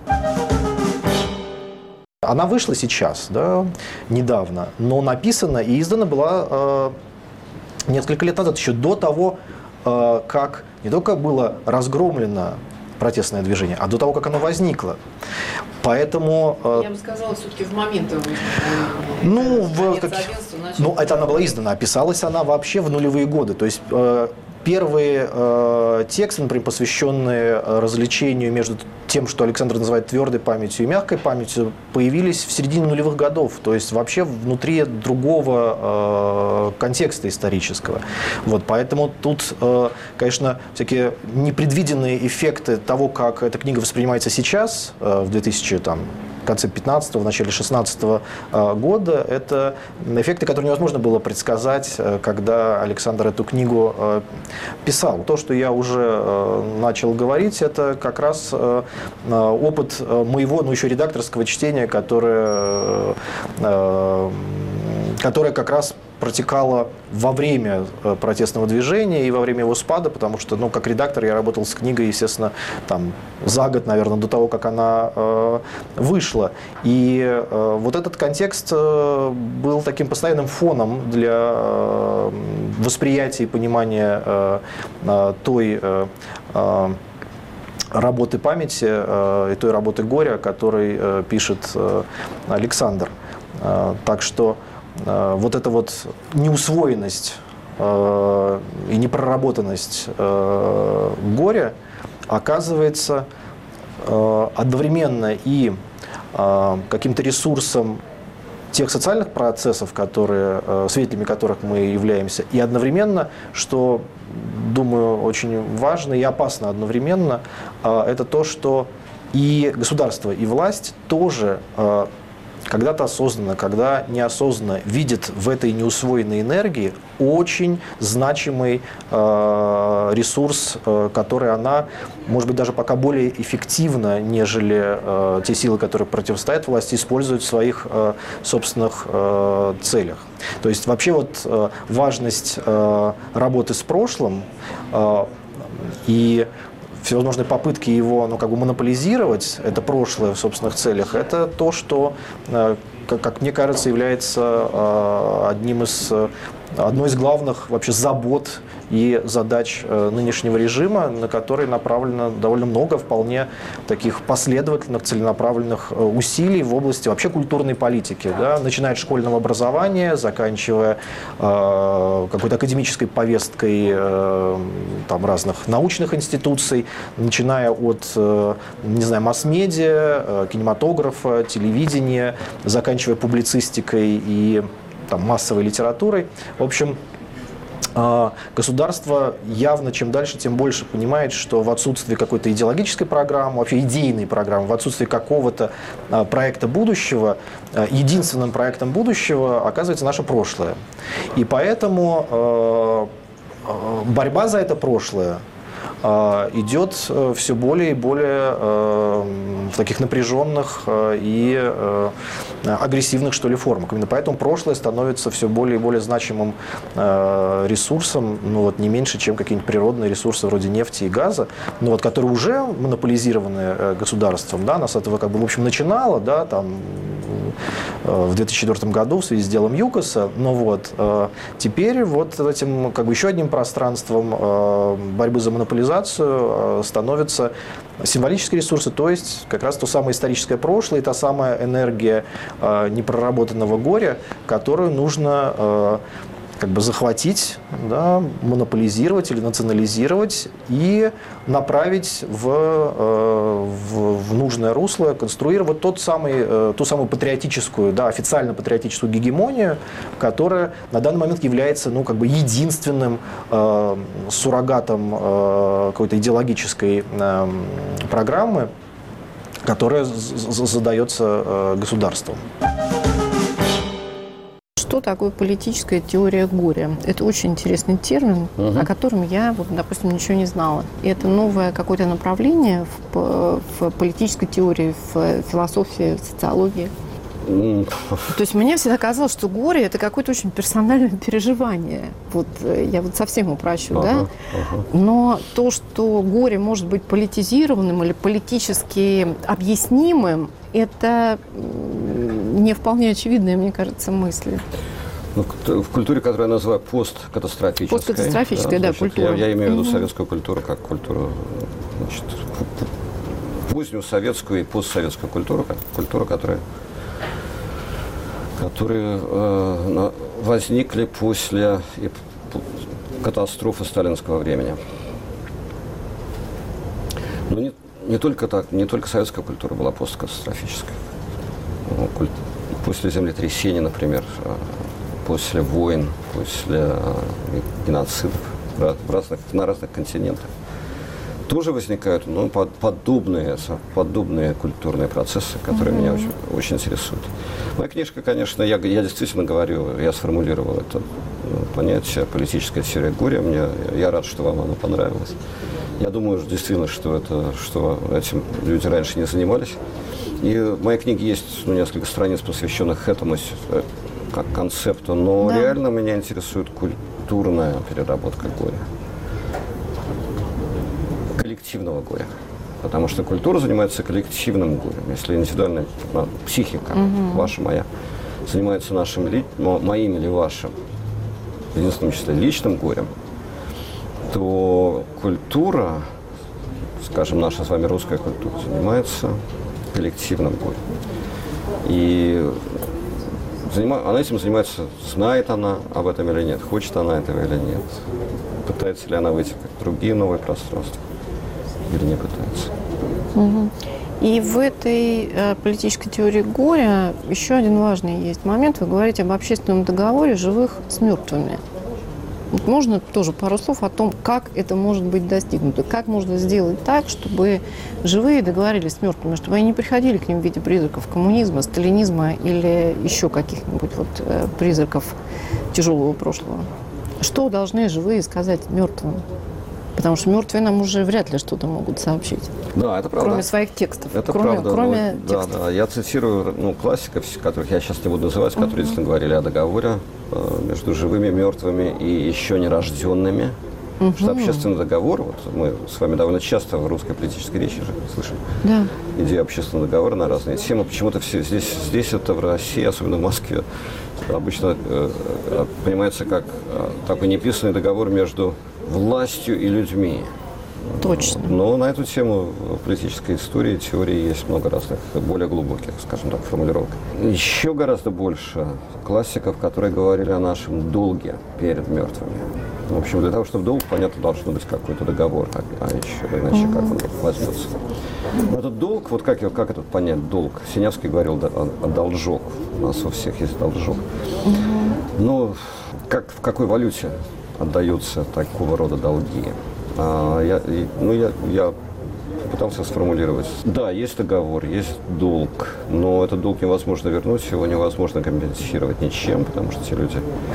Она вышла сейчас, да, недавно, но написана и издана была э, несколько лет назад, еще до того, э, как не только было разгромлено протестное движение, а до того, как оно возникло. Поэтому... Э, Я бы сказала, все-таки в момент его ну, в, как, ну, это она была издана, а писалась она вообще в нулевые годы. То есть э, первые э, тексты, например, посвященные развлечению между тем, что Александр называет твердой памятью и мягкой памятью, появились в середине нулевых годов, то есть вообще внутри другого э, контекста исторического. Вот, поэтому тут, э, конечно, всякие непредвиденные эффекты того, как эта книга воспринимается сейчас, э, в две тысячи там, в конце пятнадцатого, в начале шестнадцатого года, это эффекты, которые невозможно было предсказать, когда Александр эту книгу писал. То, что я уже начал говорить, это как раз опыт моего, ну, еще редакторского чтения, которое, которое как раз протекала во время протестного движения и во время его спада, потому что, ну, как редактор я работал с книгой, естественно, там, за год, наверное, до того, как она э, вышла. И э, вот этот контекст э, был таким постоянным фоном для э, восприятия и понимания э, э, той э, э, работы памяти э, и той работы горя, которой э, пишет э, Александр. Э, так что вот эта вот неусвоенность э, и непроработанность э, горя оказывается э, одновременно и э, каким-то ресурсом тех социальных процессов, которые, э, свидетелями которых мы являемся, и одновременно, что, думаю, очень важно и опасно одновременно, э, это то, что и государство, и власть тоже э, когда-то осознанно, когда неосознанно видит в этой неусвоенной энергии очень значимый э, ресурс, э, который она, может быть, даже пока более эффективно, нежели э, те силы, которые противостоят власти, используют в своих э, собственных э, целях. То есть вообще вот э, важность э, работы с прошлым э, и всевозможные попытки его, ну, как бы монополизировать, это прошлое в собственных целях, это то, что, как, как мне кажется, является одним из, одной из главных вообще забот и задач нынешнего режима, на которые направлено довольно много вполне таких последовательных, целенаправленных усилий в области вообще культурной политики, да, начиная от школьного образования, заканчивая э, какой-то академической повесткой э, там, разных научных институций, начиная от, э, не знаю, масс-медиа, э, кинематографа, телевидения, заканчивая публицистикой и там, массовой литературой. В общем, государство явно чем дальше, тем больше понимает, что в отсутствии какой-то идеологической программы, вообще идейной программы, в отсутствии какого-то проекта будущего, единственным проектом будущего оказывается наше прошлое. И поэтому борьба за это прошлое идет все более и более в таких напряженных и агрессивных, что ли, формах. Именно поэтому прошлое становится все более и более значимым ресурсом, ну вот не меньше, чем какие-нибудь природные ресурсы вроде нефти и газа, но вот которые уже монополизированы государством, да, нас этого как бы в общем начинало, да, там в две тысячи четвёртом году в связи с делом ЮКОСа, но вот теперь вот этим как бы еще одним пространством борьбы за монополизацию становятся символические ресурсы, то есть как раз то самое историческое прошлое и та самая энергия э, непроработанного горя, которую нужно э, как бы захватить, да, монополизировать или национализировать и направить в, э, в, в нужное русло, конструировать тот самый, э, ту самую патриотическую, да, официально патриотическую гегемонию, которая на данный момент является, ну, как бы единственным э, суррогатом э, какой-то идеологической э, программы, которая задается э, государством. Что такое политическая теория горя? Это очень интересный термин, угу. о котором я, вот, допустим, ничего не знала. И это новое какое-то направление в, в политической теории, в философии, в социологии. Mm. То есть мне всегда казалось, что горе – это какое-то очень персональное переживание. Вот я вот совсем упрощу, uh-huh, да? Uh-huh. Но то, что горе может быть политизированным или политически объяснимым, это не вполне очевидная, мне кажется, мысль. Ну, в культуре, которую я называю посткатастрофической. Посткатастрофическая, да, да, значит, культура. Я, я имею в виду mm-hmm. советскую культуру как культуру, значит, позднюю советскую и постсоветскую культуру, как культуру, которая которые э, возникли после катастрофы сталинского времени. Но не, не, только так, не только советская культура была посткатастрофической. Куль... После землетрясений, например, после войн, после геноцидов в разных, на разных континентах тоже возникают ну, подобные, подобные культурные процессы, которые mm-hmm. меня очень, очень интересуют. Моя книжка, конечно, я, я действительно говорю, я сформулировал это понятие «политическая теория горя». Мне, я рад, что вам оно понравилось. Я думаю, действительно, что, это, что этим люди раньше не занимались. И в моей книге есть ну, несколько страниц, посвященных этому как концепту, но да. реально меня интересует культурная переработка горя. Коллективного горя. Потому что культура занимается коллективным горем. Если индивидуальная ну, психика, угу. ваша, моя, занимается нашим, ли, моим или вашим, в единственном числе личным горем, то культура, скажем, наша с вами русская культура, занимается коллективным горем. И занима... она этим занимается, знает она об этом или нет, хочет она этого или нет, пытается ли она выйти в другие новые пространства или не пытается. Угу. И в этой э, политической теории горя еще один важный есть момент. Вы говорите об общественном договоре живых с мертвыми. Вот можно тоже пару слов о том, как это может быть достигнуто, как можно сделать так, чтобы живые договорились с мертвыми, чтобы они не приходили к ним в виде призраков коммунизма, сталинизма или еще каких-нибудь вот, э, призраков тяжелого прошлого. Что должны живые сказать мертвым? Потому что мертвые нам уже вряд ли что-то могут сообщить. Да, это правда. Кроме своих текстов. Это кроме, правда. Кроме ну, текстов. Да, да. Я цитирую ну, классиков, которых я сейчас не буду называть, которые uh-huh. действительно говорили о договоре э, между живыми, мертвыми и еще нерожденными. Uh-huh. Что общественный договор, вот мы с вами довольно часто в русской политической речи же слышим да. идею общественного договора на разные темы. Почему-то все здесь, здесь это в России, особенно в Москве, обычно э, понимается как э, такой неписанный договор между властью и людьми. Точно. Но на эту тему в политической истории, теории есть много разных, более глубоких, скажем так, формулировок. Еще гораздо больше классиков, которые говорили о нашем долге перед мертвыми. В общем, для того, чтобы долг, понятно, должен быть какой-то договор, а, а еще иначе mm-hmm. как он возьмется. Но этот долг, вот как, как этот понять, долг? Синявский говорил о, о должок. У нас у всех есть должок. Mm-hmm. Но как, в какой валюте отдаются такого рода долги? А, я, ну, я, я пытался сформулировать. Да, есть договор, есть долг, но этот долг невозможно вернуть, его невозможно компенсировать ничем, потому что те люди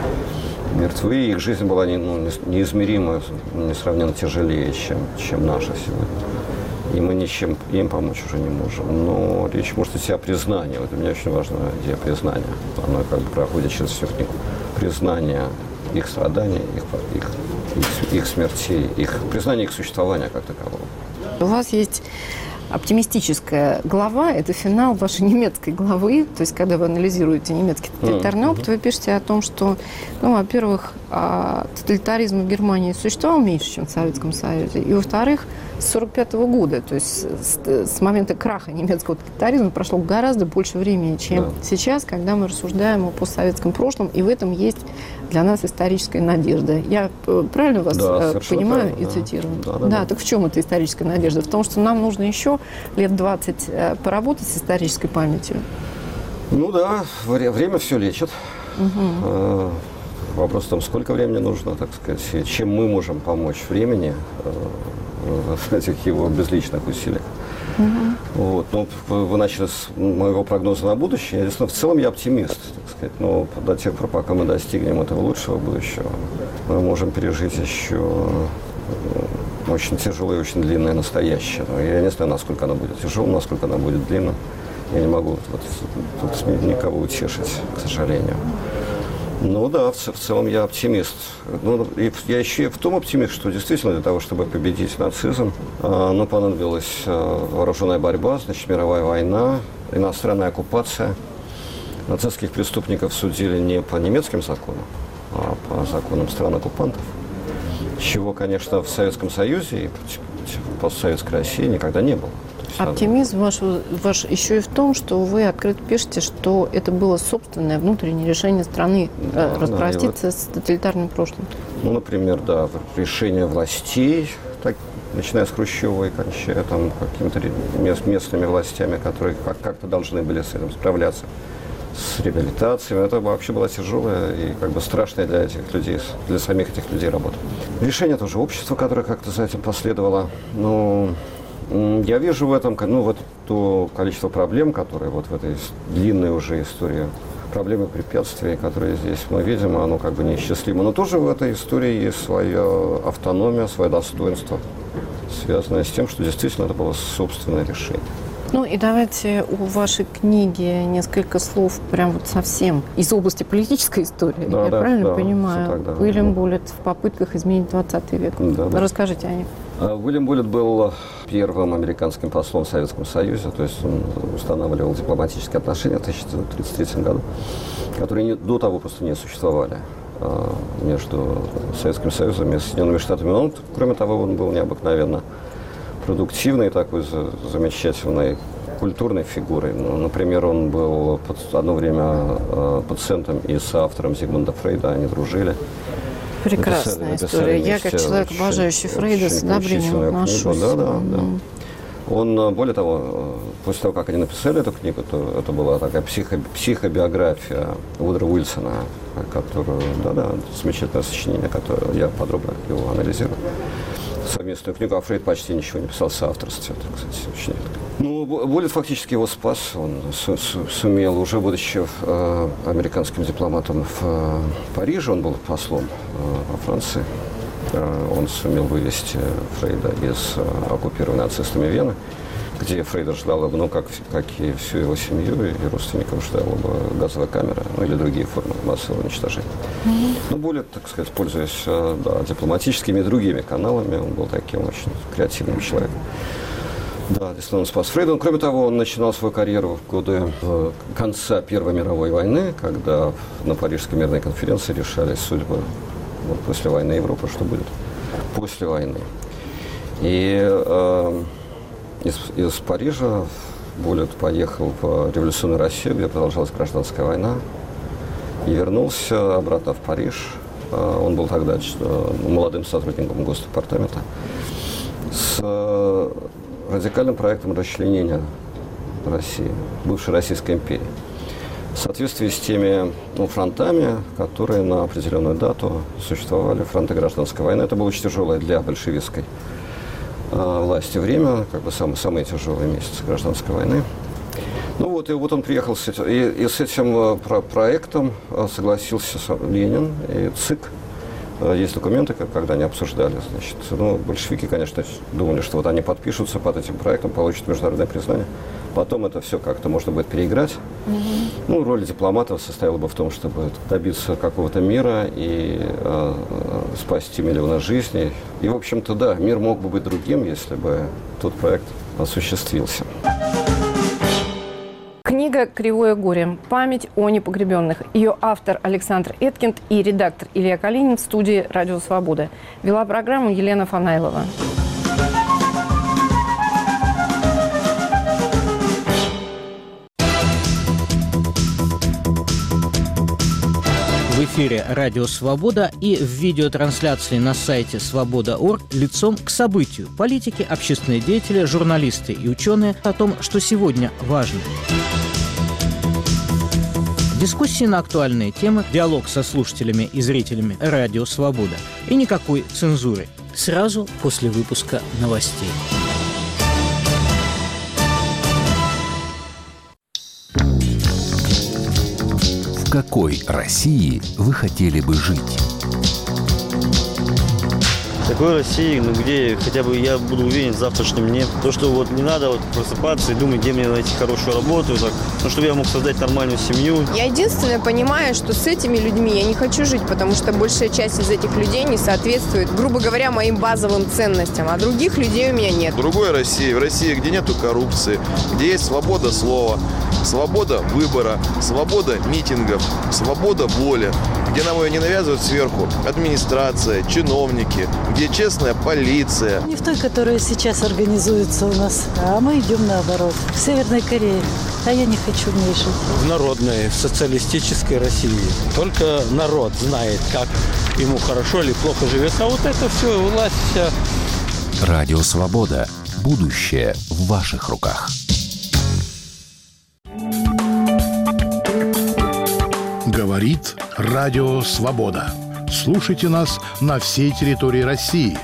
мертвы, и их жизнь была не, ну, неизмеримо, несравненно тяжелее, чем, чем наша сегодня. И мы ничем им помочь уже не можем. Но речь может идти о признании. Вот для меня очень важна идея признания. Она как бы проходит через всю книгу. Признание их страданий, их, их, их, их смертей, их признание их существования как такового. У вас есть оптимистическая глава, это финал вашей немецкой главы, то есть когда вы анализируете немецкий тоталитарный mm-hmm. опыт, вы пишете о том, что, ну, во-первых, тоталитаризм в Германии существовал меньше, чем в Советском Союзе, и, во-вторых, с сорок пятого года, то есть с, с момента краха немецкого тоталитаризма прошло гораздо больше времени, чем да. сейчас, когда мы рассуждаем о постсоветском прошлом, и в этом есть для нас историческая надежда. Я правильно вас да, понимаю правильно, и да. цитирую? Да, да, да, да, так в чем эта историческая надежда? В том, что нам нужно еще лет двадцать поработать с исторической памятью? Ну да, время все лечит. Угу. Вопрос в том, сколько времени нужно, так сказать, чем мы можем помочь времени в этих его безличных усилиях. Угу. Вот. Ну, вы начали с моего прогноза на будущее. Единственное, в целом я оптимист, так сказать. Но до тех пор, пока мы достигнем этого лучшего будущего, мы можем пережить еще очень тяжелое и очень длинное настоящее. Но я не знаю, насколько оно будет тяжелым, насколько оно будет длинным. Я не могу вот, тут никого утешить, к сожалению. Ну да, в, в целом я оптимист. Ну, и я еще и в том оптимист, что действительно для того, чтобы победить нацизм, э, ну, понадобилась э, вооруженная борьба, значит, мировая война, иностранная оккупация. Нацистских преступников судили не по немецким законам, а по законам стран-оккупантов, чего, конечно, в Советском Союзе и в постсоветской России никогда не было. То Оптимизм ваш, ваш еще и в том, что вы открыто пишете, что это было собственное внутреннее решение страны да, распроститься да, вот, с тоталитарным прошлым. Ну, например, да, решение властей, так, начиная с Хрущева и кончая там какими-то мест, местными властями, которые как- как-то должны были с этим справляться, с реабилитацией. Это вообще была тяжелая и как бы страшная для этих людей, для самих этих людей работа. Решение тоже общества, которое как-то за этим последовало. Ну, я вижу в этом, ну, вот то количество проблем, которые вот в этой длинной уже истории, проблемы препятствий, которые здесь мы видим, оно как бы неисчислимо. Но тоже в этой истории есть своя автономия, свое достоинство, связанное с тем, что действительно это было собственное решение. Ну и давайте у вашей книги несколько слов прям вот совсем из области политической истории. Да, я да, правильно да, понимаю? так, да. Уильям Буллит в попытках изменить двадцатый век. Да, да. Расскажите о них. Уильям Буллит был первым американским послом в Советском Союзе, то есть он устанавливал дипломатические отношения в тысяча девятьсот тридцать третьем году, которые не, до того просто не существовали между Советским Союзом и Соединенными Штатами. Но он, кроме того, он был необыкновенно продуктивной, такой замечательной культурной фигурой. Ну, например, он был под, одно время э, пациентом и соавтором Зигмунда Фрейда, они дружили. Прекрасная написали, история. Написали Я, как человек, очень, обожающий Фрейда, с одобрением отношусь. Да, да, да. Он, более того, после того, как они написали эту книгу, то это была такая психо, психобиография Вудро Уилсона, которую, да-да, замечательное сочинение, которое я подробно его анализирую. Совместную книгу, а Фрейд почти ничего не писал в соавторстве. Это, кстати, очень... Ну, Буллит фактически его спас. Он су- су- сумел, уже будучи э, американским дипломатом в э, Париже, он был послом э, во Франции, э, он сумел вывести Фрейда из э, оккупированной нацистами Вены, где Фрейда ждала, ну, как, как и всю его семью и родственников, ждала бы газовая камера, ну, или другие формы массового уничтожения. Mm-hmm. Ну, Буллит, так сказать, пользуясь да, дипломатическими и другими каналами, он был таким очень креативным человеком. Да, действительно, он спас Фрейда. Кроме того, он начинал свою карьеру в годы в конца Первой мировой войны, когда на Парижской мирной конференции решались судьбы вот, после войны Европы, что будет после войны. И э, из, из Парижа Буллит поехал в революционную Россию, где продолжалась гражданская война, и вернулся обратно в Париж. Э, он был тогда э, молодым сотрудником Госдепартамента с э, радикальным проектом расчленения России, бывшей Российской империи, в соответствии с теми ну, фронтами, которые на определенную дату существовали, фронты гражданской войны. Это было очень тяжелое для большевистской э, власти время, как бы самые, самые тяжелые месяцы гражданской войны. Ну вот, и вот он приехал с этим, и, и с этим э, про проектом э, согласился Ленин и ЦИК. Есть документы, когда они обсуждали. Значит, ну, большевики, конечно, думали, что вот они подпишутся под этим проектом, получат международное признание. Потом это все как-то можно будет переиграть. Mm-hmm. Ну, роль дипломатов состояла бы в том, чтобы добиться какого-то мира и э, спасти миллионы жизней. И, в общем-то, да, мир мог бы быть другим, если бы тот проект осуществился. Книга «Кривое горе. Память о непогребенных». Ее автор Александр Эткинд и редактор Илья Калинин в студии «Радио Свобода». Вела программу Елена Фанайлова. В эфире «Радио Свобода» и в видеотрансляции на сайте свобода точка орг лицом к событию. Политики, общественные деятели, журналисты и ученые о том, что сегодня важно. Дискуссии на актуальные темы, диалог со слушателями и зрителями «Радио Свобода». И никакой цензуры. Сразу после выпуска новостей. В какой России вы хотели бы жить? В такой России, ну где хотя бы я буду уверен в завтрашнем дне. То, что вот не надо вот просыпаться и думать, где мне найти хорошую работу, так, ну, чтобы я мог создать нормальную семью. Я единственное понимаю, что с этими людьми я не хочу жить, потому что большая часть из этих людей не соответствует, грубо говоря, моим базовым ценностям, а других людей у меня нет. В другой России, в России, где нету коррупции, где есть свобода слова, Свобода выбора, свобода митингов, свобода воли, где нам ее не навязывают сверху администрация, чиновники, где честная полиция. Не в той, которая сейчас организуется у нас, а мы идем наоборот, к Северной Корее. А я не хочу в ней жить. В народной, в социалистической России. Только народ знает, как ему хорошо или плохо живется. А вот это все, власть вся. Радио «Свобода». Будущее в ваших руках. Говорит Радио «Свобода». Слушайте нас на всей территории России.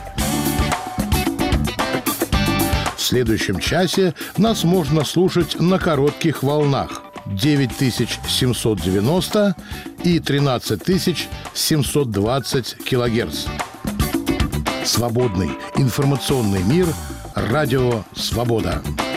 В следующем часе нас можно слушать на коротких волнах девять тысяч семьсот девяносто и тринадцать тысяч семьсот двадцать килогерц. Свободный информационный мир. Радио «Свобода».